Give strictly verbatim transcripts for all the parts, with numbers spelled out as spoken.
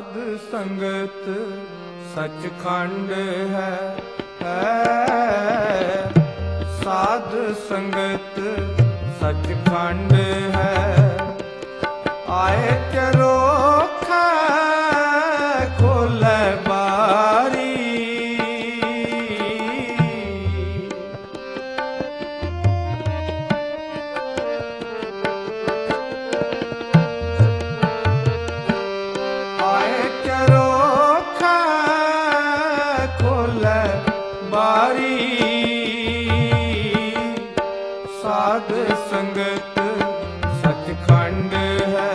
ਸਾਧ ਸੰਗਤ ਸੱਚਖੰਡ ਹੈ, ਹੈ ਸਾਧ ਸੰਗਤ ਸੱਚਖੰਡ ਹੈ। ਆਏ ਚਰੋਖਾ ਖੋਲੈ ਬਾਰੀ, ਆਏ ਚਰੋਖਾ ਖੋਲੈ ਬਾਰੀ। ਸਾਧ ਸੰਗਤ ਸੱਚਖੰਡ ਹੈ,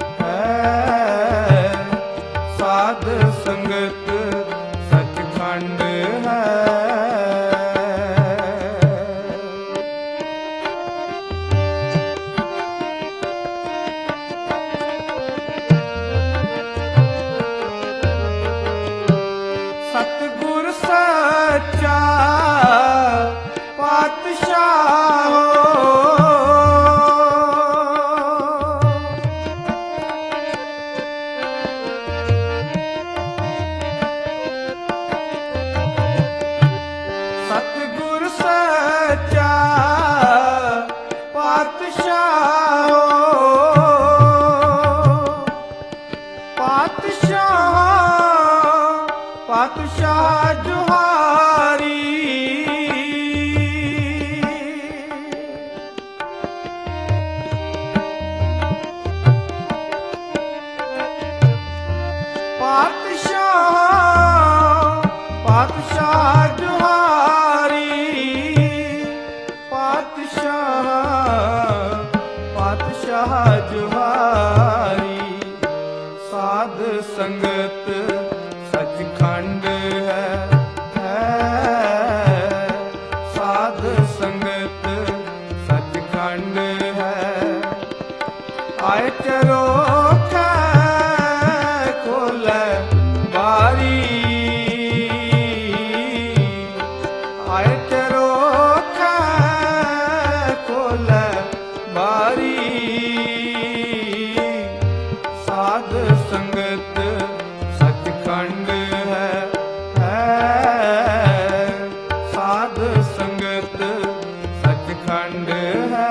ਹੈ ਸਾਧ ਸੰਗਤ ਸੱਚਖੰਡ ਹੈ। ਸਤਿਗੁਰ ਸੱਚਾ ਪਾਤਸ਼ਾਹ ਸਤਿਗੁਰ ਸੱਚਾ ਪਾਤਸ਼ਾਹ, ਪਾਤਸ਼ਾਹ ਪਾਤਸ਼ਾਹ ਜੁਹਾਰੀ। ਪਾਤਸ਼ਾਹ ਪਾਤਸ਼ਾਹ ਜੁਹਾਰੀ, ਪਾਤਸ਼ਾਹ ਪਾਤਸ਼ਾਹ ਜੁਹਾਰੀ। ਸਾਧ ਸੰਗਤ ਸੱਚਖੰਡ ਹੈ, ਹੈ ਸਾਧ ਸੰਗਤ ਸੱਚਖੰਡ ਹੈ। ਆਏ ਚਰੋਖਾ ਖੋਲੈ ਬਾਰੀ, ਆਏ ਚਰੋਖਾ ਖੋਲੈ ਬਾਰੀ। ਸਾਧ ਸੰਗਤ ਸੱਚਖੰਡ ਹੈ, ਹੈ ਸਾਧ ਸੰਗਤ ਸੱਚਖੰਡ ਹੈ।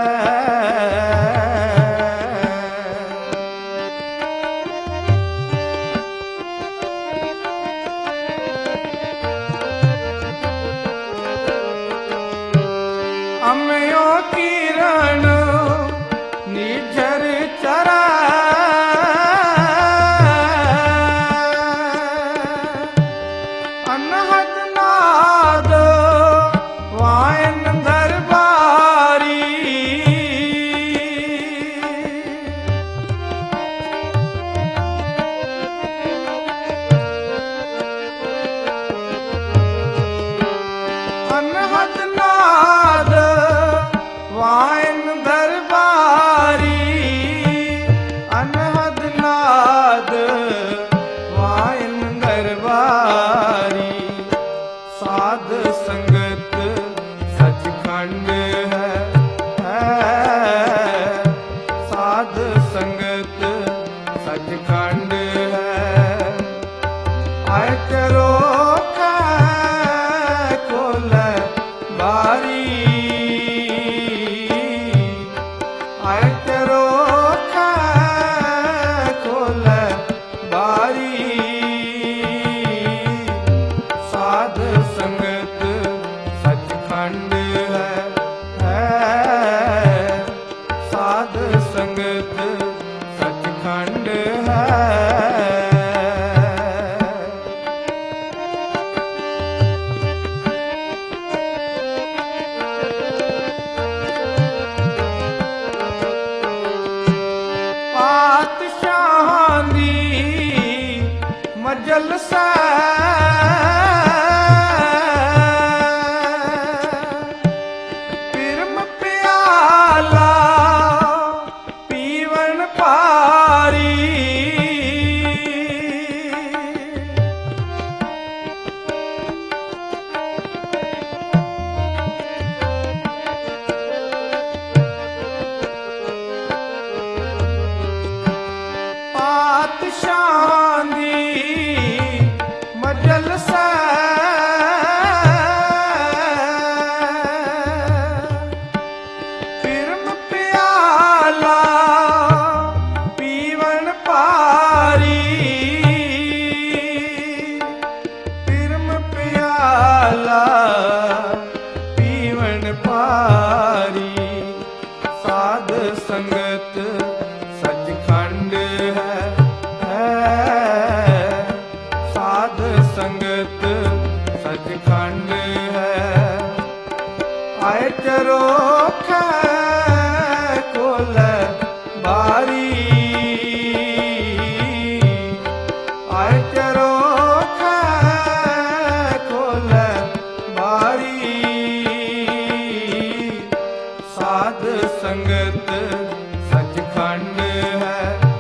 ਅਮਿਓ ਕਿਰਨ ਨਿਝਰ ਚਰਾ, ਅਨਹਦ ਨਾਦ ਵਾਇਨ ਦਰਬਾਰੀ। ਅਨਹਦ ਨਾਦ ਵਾਇਨ ਦਰਬਾਰੀ, ਅਨਹਦ ਨਾਦ ਵਾਇਨ ਦਰਬਾਰੀ। ਸਾਧ ਸੰਗਤ ਸੱਚਖੰਡ ਹੈ, ਹੈ ਸਾਧ ਸੰਗਤ ਸੱਚਖੰਡ ਹੈ। ਆਏ ਚਰੋਖਾ ਖੋਲੈ ਬਾਰੀ, ਆਏ ਚਰੋਖਾ ਖੋਲੈ ਬਾਰੀ। ਸਾਧ ਸੰਗਤ ਸੱਚਖੰਡ ਹੈ, ਹੈ ਸਾਧ ਸੰਗਤ ਸੱਚਖੰਡ ਹੈ। ਪਾਤਸ਼ਾਹਾਂ ਦੀ ਮਜਲਿਸ ਪਿਰਮ ਪਿਆਲਾ ਪੀਵਨ ਭਾਰੀ। ਪਾਤਸ਼ਾਹਾਂ ਦੀ मजल सा पिरम प्याला पीवन पारी पिरम प्याला पीवन पारी साध संगत सचखंड है, है साध संगत सचखंड है। आए चरोख कोल बारी आए चरोख कोल बारी साध संगत सचखंड है,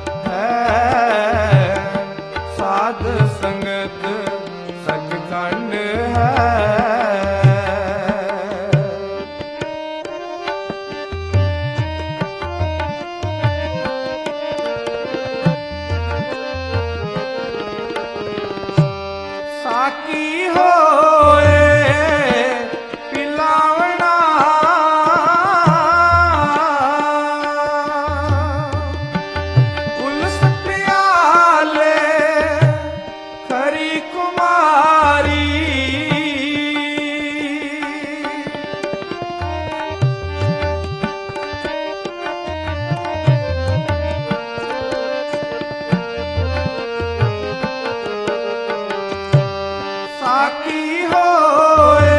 है साध संगत सचखंड है। साकी होए पिलावना उलस प्याले खरी कुमारी साकी होए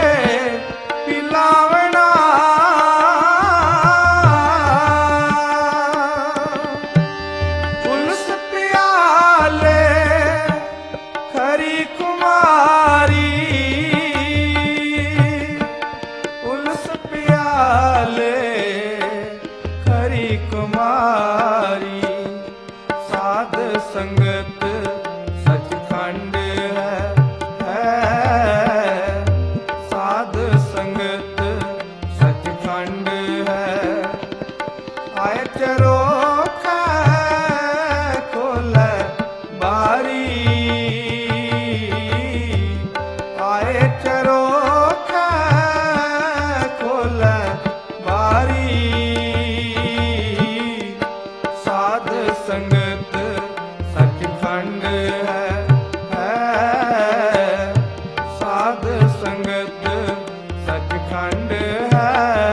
पिलावना उलस प्याले खरी कुमारी उलस प्याले खरी कुमारी साध संगत सचखंड है, है साध संगत सचखंड है। आए चरोख खोल बारी आए चरोख खोल बारी साध संगत सचखंड है, है साध संगत सचखंड है।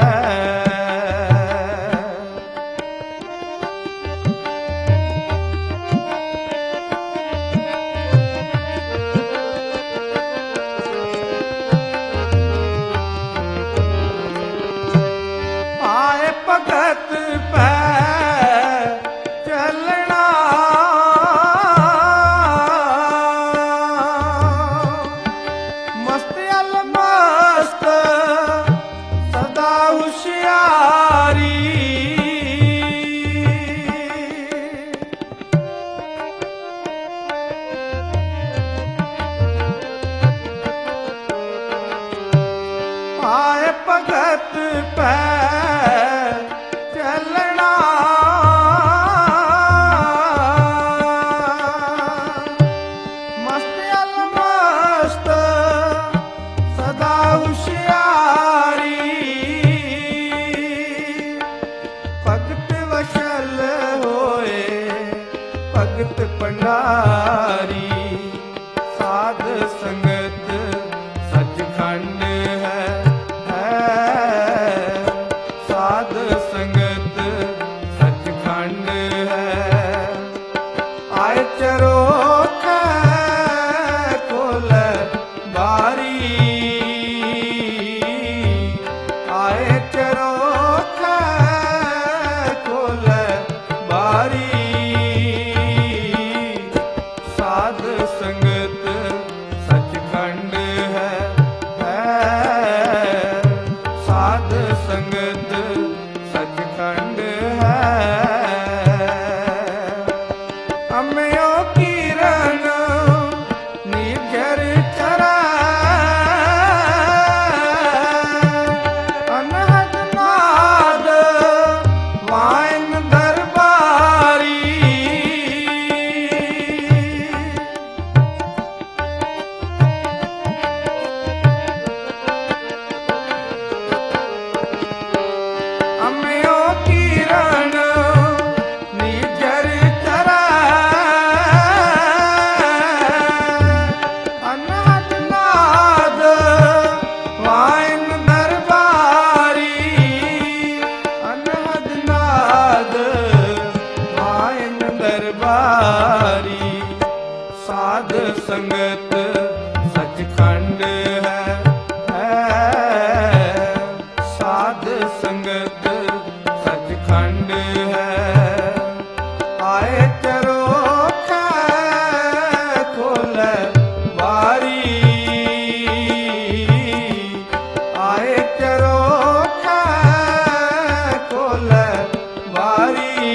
आए भगत पै चलना मस्त अल मस्त सदा होशियारी आए भगत पै चलना मस्त अल मस्त सदा होशियारी भगत वशल होए भगत भंडारी साध संगत सचखंड है, है साध संगत सचखंड है। आए चरोख खोल बारी आए चरोख खोल बारी साध संगत सचखंड है, है साध संगत सचखंड है। अम्यो किरण निर्जर चरा अनहद नाद वाइन दरबारी ਵਾਰੀ। ਸਾਧ ਸੰਗਤ ਸਚਖੰਡ ਹੈ, ਹੈ ਸਾਧ ਸੰਗਤ ਸਚਖੰਡ ਹੈ। ਆਏ ਚਰੋਖਾ ਖੋਲੈ ਬਾਰੀ, ਆਏ ਚਰੋਖਾ ਖੋਲੈ ਬਾਰੀ।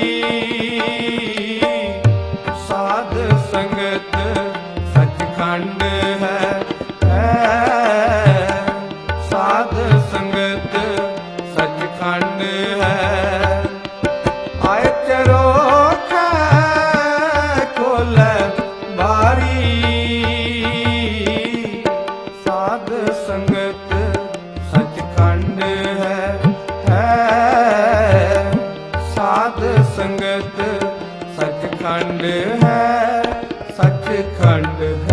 ਸਾਧ ਸੰਗਤ ਸਚਖੰਡ ਹੈ, ਹੈ ਸਾਧ ਸੰਗਤ ਸਚਖੰਡ ਹੈ। ਆਏ ਚਰੋਖਾ ਖੋਲੈ ਬਾਰੀ। ਸਾਧ ਸੰਗਤ ਸਚਖੰਡ ਹੈ, ਹੈ ਸਾਧ ਸੰਗਤ ਸਚਖੰਡ ਹੈ, ਸਚਖੰਡ